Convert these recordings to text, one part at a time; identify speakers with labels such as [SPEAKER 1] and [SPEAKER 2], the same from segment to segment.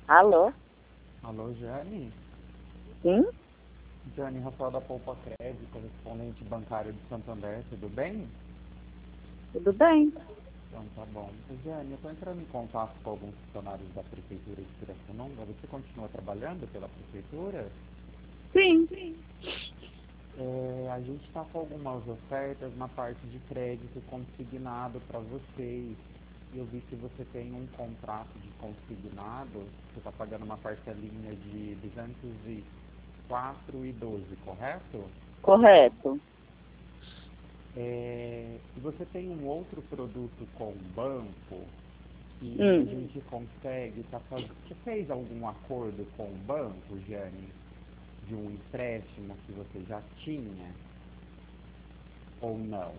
[SPEAKER 1] Alô?
[SPEAKER 2] Alô, Jane?
[SPEAKER 1] Sim?
[SPEAKER 2] Jane, Rafael da Poupa Crédito, correspondente bancário de Santander, tudo bem?
[SPEAKER 1] Tudo bem?
[SPEAKER 2] Então tá bom. Jane, eu estou entrando em contato com alguns funcionários da Prefeitura de Pirassununga. Você continua trabalhando pela Prefeitura?
[SPEAKER 1] Sim.
[SPEAKER 2] A gente está com algumas ofertas na parte de crédito consignado para vocês. Eu vi que você tem um contrato de consignado, você está pagando uma parcelinha de 204,12, correto?
[SPEAKER 1] Correto.
[SPEAKER 2] E você tem um outro produto com o banco que a
[SPEAKER 1] Hum.
[SPEAKER 2] gente consegue, você fez algum acordo com o banco, Jane, de um empréstimo que você já tinha ou não?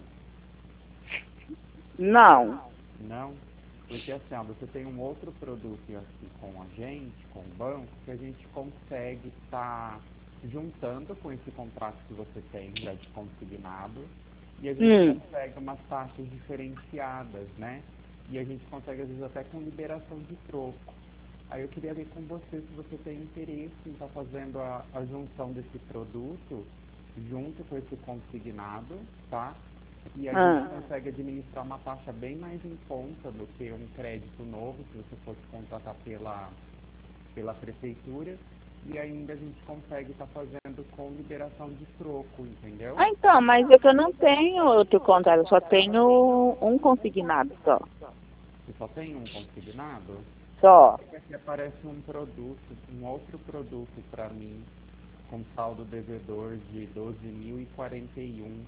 [SPEAKER 1] Não.
[SPEAKER 2] Não? Porque assim, ó, você tem um outro produto aqui com a gente, com o banco, que a gente consegue estar juntando com esse contrato que você tem já de consignado, e a gente
[SPEAKER 1] Hum.
[SPEAKER 2] consegue umas taxas diferenciadas, né? E a gente consegue, às vezes, até com liberação de troco. Aí eu queria ver com você se você tem interesse em estar fazendo a junção desse produto junto com esse consignado, tá? E a gente
[SPEAKER 1] Ah.
[SPEAKER 2] consegue administrar uma taxa bem mais em conta do que um crédito novo, se você fosse contratar pela prefeitura. E ainda a gente consegue estar fazendo com liberação de troco, entendeu?
[SPEAKER 1] Ah, então, mas é que eu não tenho outro contrato, eu só tenho um consignado só.
[SPEAKER 2] Você só tem um consignado?
[SPEAKER 1] Só.
[SPEAKER 2] Porque aqui aparece um produto, um outro produto para mim, com saldo devedor de 12.041.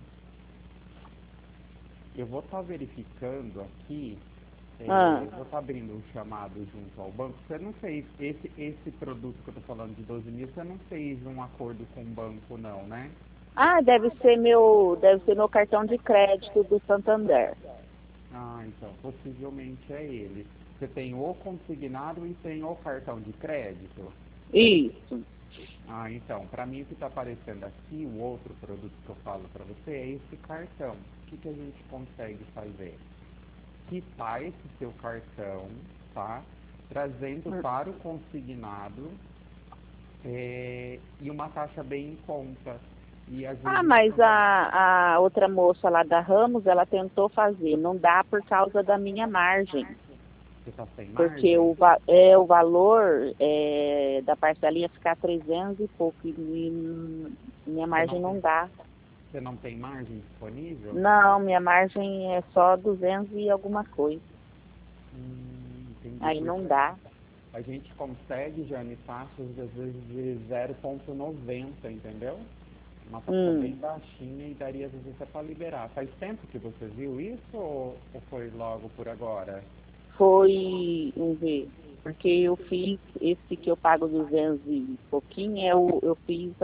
[SPEAKER 2] Eu vou estar verificando aqui,
[SPEAKER 1] Ah.
[SPEAKER 2] vou estar abrindo um chamado junto ao banco. Você não fez, esse produto que eu estou falando de 12 mil, você não fez um acordo com o banco não, né?
[SPEAKER 1] Ah, deve ser meu cartão de crédito do Santander.
[SPEAKER 2] Ah, então, possivelmente é ele. Você tem o consignado e tem o cartão de crédito?
[SPEAKER 1] Isso.
[SPEAKER 2] Ah, então, para mim o que está aparecendo aqui, o outro produto que eu falo para você é esse cartão. O que a gente consegue fazer? Quitar esse seu cartão, tá? Trazendo para o consignado e uma taxa bem em conta. E às vezes
[SPEAKER 1] Ah,
[SPEAKER 2] a gente
[SPEAKER 1] mas
[SPEAKER 2] consegue.
[SPEAKER 1] a outra moça lá da Ramos, ela tentou fazer. Não dá por causa da minha margem.
[SPEAKER 2] Você está sem
[SPEAKER 1] Porque
[SPEAKER 2] margem?
[SPEAKER 1] o valor da parcelinha ficar 300 e pouco. E minha
[SPEAKER 2] Você não
[SPEAKER 1] margem
[SPEAKER 2] tem,
[SPEAKER 1] não dá.
[SPEAKER 2] você não tem margem disponível?
[SPEAKER 1] Não, minha margem é só 200 e alguma coisa.
[SPEAKER 2] Entendi,
[SPEAKER 1] Aí
[SPEAKER 2] porque
[SPEAKER 1] não dá.
[SPEAKER 2] a gente consegue, Jane, taxas às vezes de 0,90, entendeu? Uma taxa bem
[SPEAKER 1] Hum,
[SPEAKER 2] baixinha e daria às vezes até para liberar. Faz tempo que você viu isso ou foi logo por agora?
[SPEAKER 1] foi, vamos ver, porque eu fiz, esse que eu pago 200 e pouquinho, eu fiz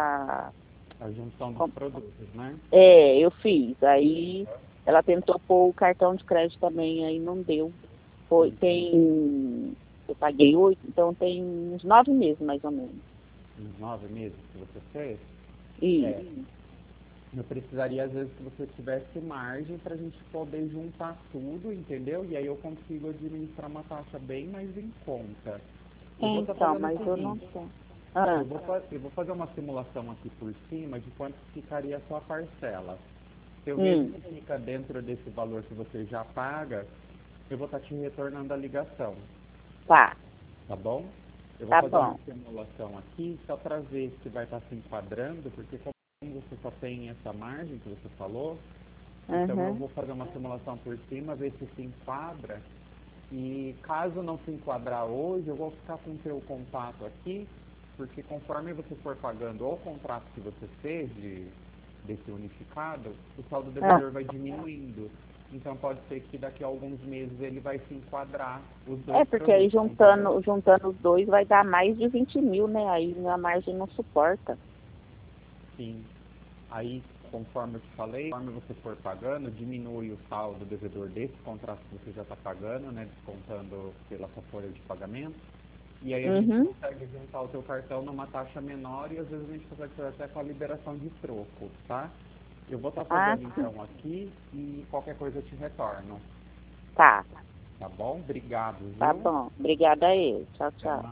[SPEAKER 2] A junção dos
[SPEAKER 1] com-
[SPEAKER 2] produtos, né?
[SPEAKER 1] eu fiz. Aí ela tentou pôr o cartão de crédito também, aí não deu.
[SPEAKER 2] Entendi.
[SPEAKER 1] Eu paguei 8, então tem uns 9 meses mais ou menos.
[SPEAKER 2] Uns 9 meses que você fez? É,
[SPEAKER 1] Isso.
[SPEAKER 2] eu precisaria às vezes que você tivesse margem para a gente poder juntar tudo, entendeu? E aí eu consigo administrar uma taxa bem mais em conta. Eu vou estar
[SPEAKER 1] Então,
[SPEAKER 2] fazendo o
[SPEAKER 1] mas eu não
[SPEAKER 2] seguinte,
[SPEAKER 1] tenho. Ah,
[SPEAKER 2] eu vou fazer uma simulação aqui por cima de quanto ficaria a sua parcela. Se eu vejo
[SPEAKER 1] hum,
[SPEAKER 2] que fica dentro desse valor que você já paga, eu vou estar te retornando a ligação,
[SPEAKER 1] tá,
[SPEAKER 2] tá bom? Eu vou
[SPEAKER 1] tá
[SPEAKER 2] fazer uma
[SPEAKER 1] bom.
[SPEAKER 2] simulação aqui só para ver se vai estar se enquadrando, porque como você só tem essa margem que você falou, então eu
[SPEAKER 1] Uhum.
[SPEAKER 2] vou fazer uma simulação por cima, ver se enquadra. E caso não se enquadrar hoje, eu vou ficar com o seu contato aqui, porque conforme você for pagando o contrato que você fez desse unificado, o saldo
[SPEAKER 1] Ah,
[SPEAKER 2] devedor vai diminuindo. Então pode ser que daqui a alguns meses ele vai se enquadrar os dois
[SPEAKER 1] porque aí
[SPEAKER 2] produtos, entendeu?
[SPEAKER 1] juntando os dois vai dar mais de 20 mil, né? Aí minha margem não suporta.
[SPEAKER 2] Sim. Aí, conforme eu te falei, conforme você for pagando, diminui o saldo devedor desse contrato que você já está pagando, né? Descontando pela sua folha de pagamento. E aí a gente
[SPEAKER 1] Uhum.
[SPEAKER 2] consegue juntar o teu cartão numa taxa menor e às vezes a gente consegue fazer até com a liberação de troco, tá? Eu vou estar
[SPEAKER 1] Ah,
[SPEAKER 2] fazendo
[SPEAKER 1] sim.
[SPEAKER 2] então aqui e qualquer coisa eu te retorno,
[SPEAKER 1] Tá,
[SPEAKER 2] tá bom? Obrigado,
[SPEAKER 1] tá
[SPEAKER 2] viu?
[SPEAKER 1] bom. Obrigada aí. Tchau,
[SPEAKER 2] Até
[SPEAKER 1] tchau.
[SPEAKER 2] mais.